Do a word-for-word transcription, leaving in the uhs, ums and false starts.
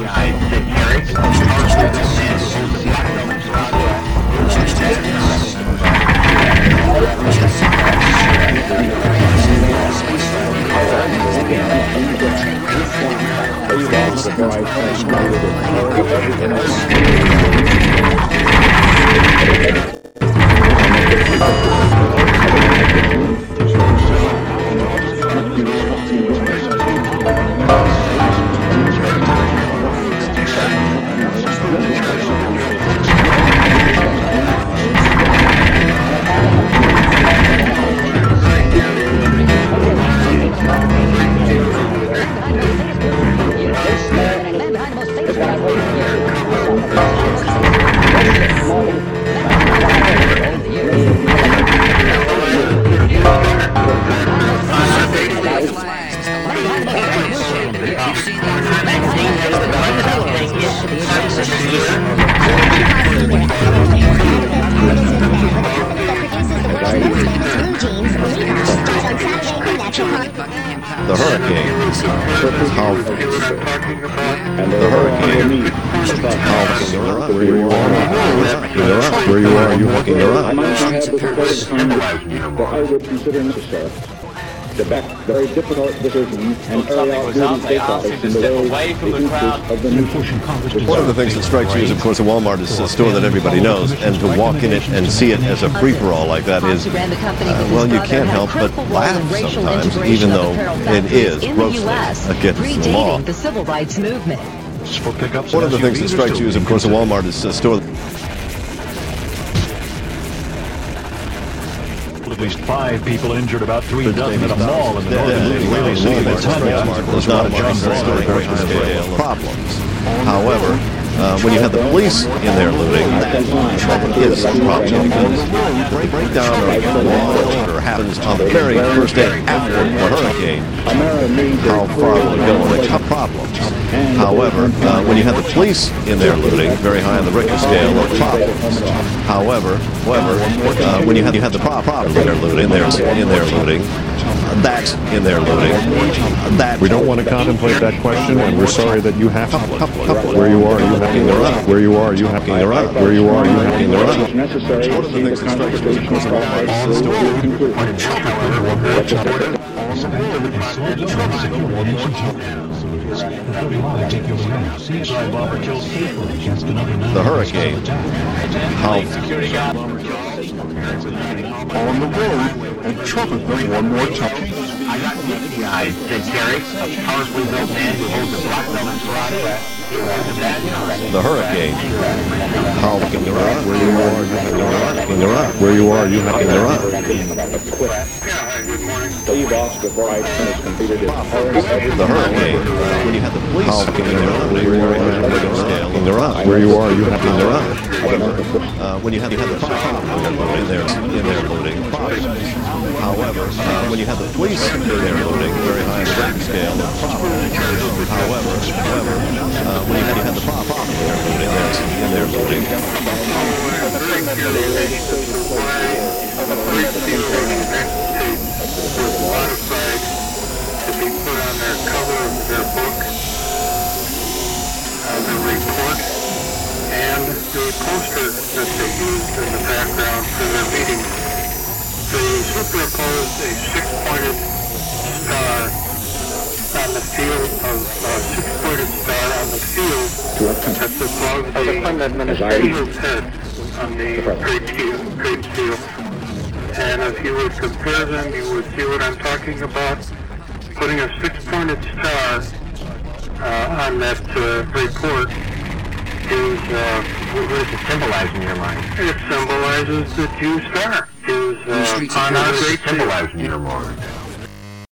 The hurricane. How and the hurricane. How where you are, where you are, you looking around. That I would consider necessary to back very difficult decisions and carry out duty state office in the way the interests of the nation. One of the things that strikes you is, of course, a Walmart is a store that everybody knows, and to walk in it and see it as a free-for-all like that is, uh, well, you can't help but laugh sometimes, even though it is grossly against the law. The civil rights movement. One of the things that strikes you is, of course, a Walmart is a store. At least five people injured, about three dozen at a mall in the northern Walmart is not a scale problems. However, uh, when you have the police in there looting, that is a problem because breakdown of law order happens on the very first day after a hurricane. How far will it go and it's problems? However, uh, when you have the police in there looting, very high on the Richter scale of problems. However, however, uh, when you have you have the problem in there looting, in there in there looting, uh, that's in there looting. Uh, that we don't want to contemplate that question, and we're sorry that you have to. Where you are, you have to. Where you are, you have to. Where you are, you have to. One of the things that strikes me is the hurricane. How on the road and trumpet them one more time. I got the guy, said Gary, a powerfully built man who holds a black belt in karate. The hurricane. How looking around? Where you are, you have looking around. Where you are, you have looking around. Tell you, boss, before I finish completed it. The hurricane. When you have the police looking around, where you are, you have looking around. Where you are, you have looking around. Uh, when you have you have the problem in there in there loading. However, uh, when you have the police in there loading, very high on the Richter scale of problems. However, however, uh, when you have you have the problem in there loading, there's in there loading. Modified to be put on their cover of their book, uh, the report, and the poster that they used in the background for their meeting. They superimposed a six-pointed star on the field of uh, six-pointed star on the field at the above the Clinton administration's head on the Great Steel. Great Steel. And if you would compare them, you would see what I'm talking about. Putting a six-pointed star uh, on that uh, report is, uh, what does it symbolize in your mind? It symbolizes the Jew star. Is uh, on our great symbolize in your mind?